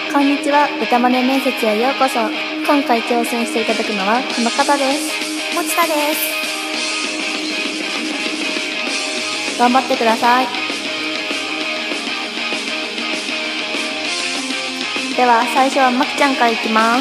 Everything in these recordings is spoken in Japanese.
こんにちは、歌マネ面接へようこそ。今回挑戦していただくのはこの方です。 もちたです。 頑張ってください。では最初はまきちゃんからいきます。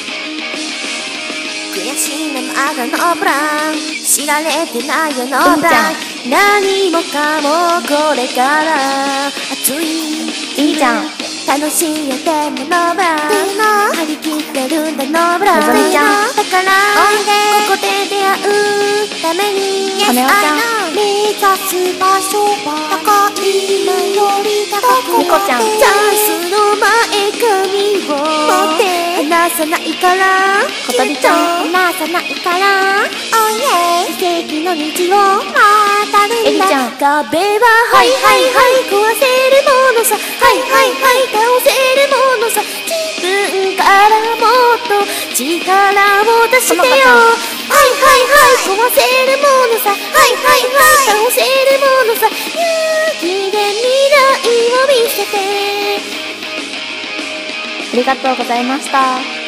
悔しいのあがのプラン、知られてないよのプラン、何もかもこれから熱いいいじゃん。 楽しいよでもノーブラン張り切ってるんだノーブランのぞみちゃんだからここで出会うためにかねおちゃん目指す場所は高い今より高くみこちゃんチャンスの前髪を持って離さないからことりちゃん離さないからOh yeah 奇跡の道を渡るんだえりちゃん壁ははいはいはい壊せるものさはいはいはい倒せるものさ自分からもっと力を出してよはいはいはい壊せるものさはいはいはい倒せるものさ勇気で未来を見せてありがとうございました。